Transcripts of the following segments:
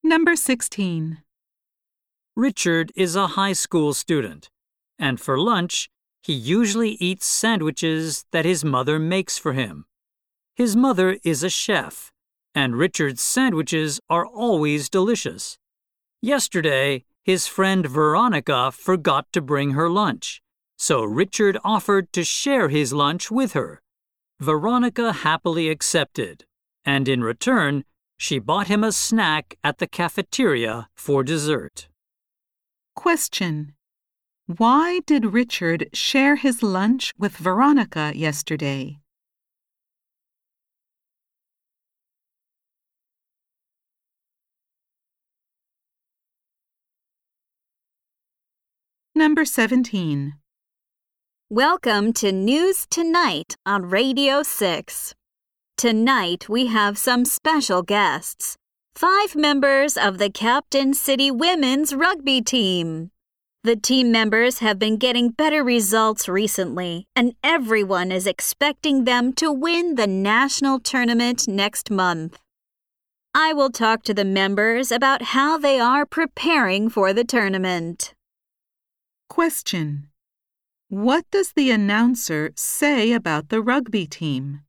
Number 16. Richard is a high school student, and for lunch, he usually eats sandwiches that his mother makes for him. His mother is a chef, and Richard's sandwiches are always delicious. Yesterday, his friend Veronica forgot to bring her lunch, so Richard offered to share his lunch with her. Veronica happily accepted, and in return, she bought him a snack at the cafeteria for dessert. Question. Why did Richard share his lunch with Veronica yesterday? Number 17. Welcome to News Tonight on Radio 6. Tonight we have some special guests. 5 members of the Captain City women's rugby team. The team members have been getting better results recently, and everyone is expecting them to win the national tournament next month. I will talk to the members about how they are preparing for the tournament. Question. What does the announcer say about the rugby team?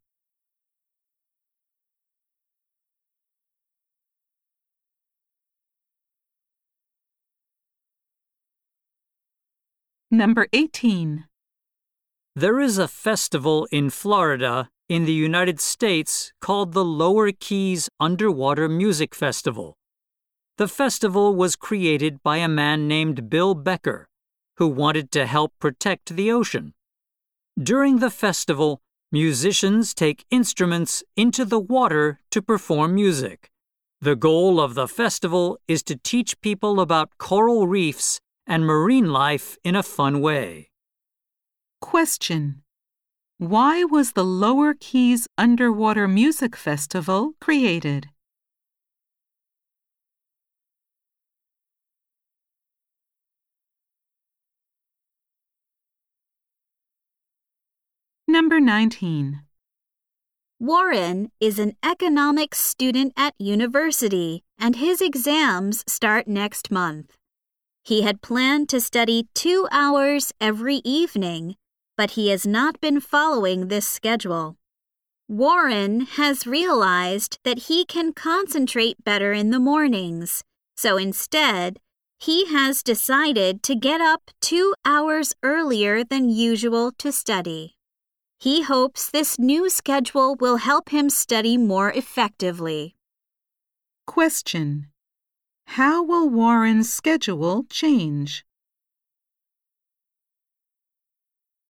Number 18. There is a festival in Florida in the United States called the Lower Keys Underwater Music Festival. The festival was created by a man named Bill Becker, who wanted to help protect the ocean. During the festival, musicians take instruments into the water to perform music. The goal of the festival is to teach people about coral reefs and marine life in a fun way. Question. Why was the Lower Keys Underwater Music Festival created? Number 19. Warren is an economics student at university, and his exams start next month. He had planned to study 2 hours every evening, but he has not been following this schedule. Warren has realized that he can concentrate better in the mornings, so instead, he has decided to get up 2 hours earlier than usual to study. He hopes this new schedule will help him study more effectively. Question. How will Warren's schedule change?